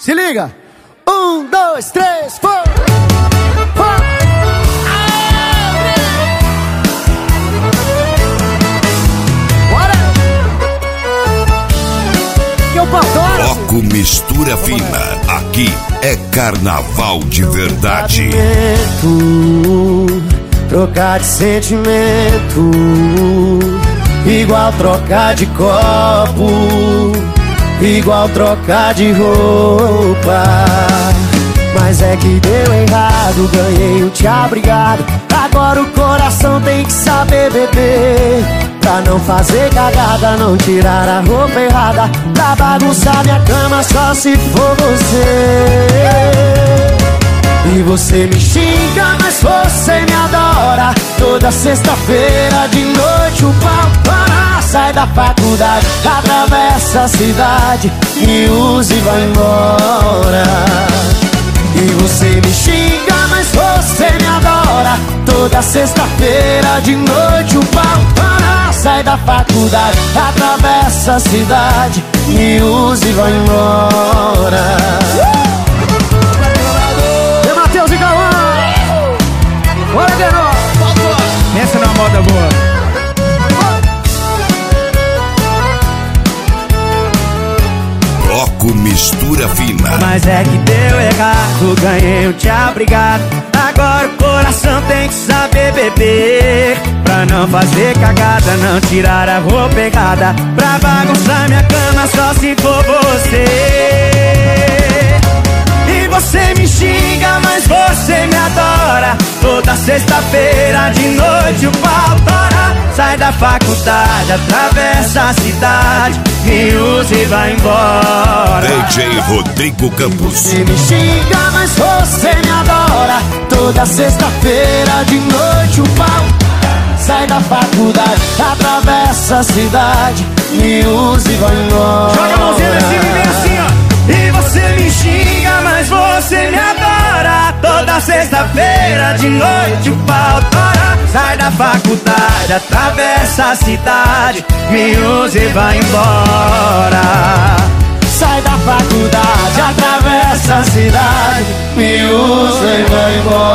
Se liga. 1, 2, 3, foi. Bora. Que eu adoro. Bloco Mistura Fina. Aqui é carnaval de verdade. Trocar de sentimento, igual trocar de copo, igual trocar de roupa. Mas é que deu errado, ganhei o te obrigado. Agora o coração tem que saber beber, pra não fazer cagada, não tirar a roupa errada, pra bagunçar minha cama só se for você. E você me xinga, mas você me adora. Toda sexta-feira de noite o pau para. Sai da faculdade, atravessa a cidade, me usa e vai embora. E você me xinga, mas você me adora. Toda sexta-feira de noite o pau para. Sai da faculdade, atravessa a cidade, me usa e vai embora. Bora, Denô! Pensa numa moda boa. Bloco Mistura Fina. Mas é que deu errado, ganhei o te obrigado. Agora o coração tem que saber beber, pra não fazer cagada, não tirar a roupa errada, pra bagunçar minha cama só se for você. E você me xinga, mas você me adora. Toda sexta-feira de noite o pau tora. Sai da faculdade, atravessa a cidade, me usa e vai embora. DJ Rodrigo Campos. Você me xinga, mas você me adora. Toda sexta-feira de noite o pau. Sai da faculdade, atravessa a cidade, me usa e vai embora. Joga a mãozinha assim, vem assim, ó. E você me xinga, mas você me adora. Toda sexta-feira de noite o pau tora. Sai da faculdade, atravessa a cidade, me usa e vai embora. Sai da faculdade, atravessa a cidade, me usa e vai embora.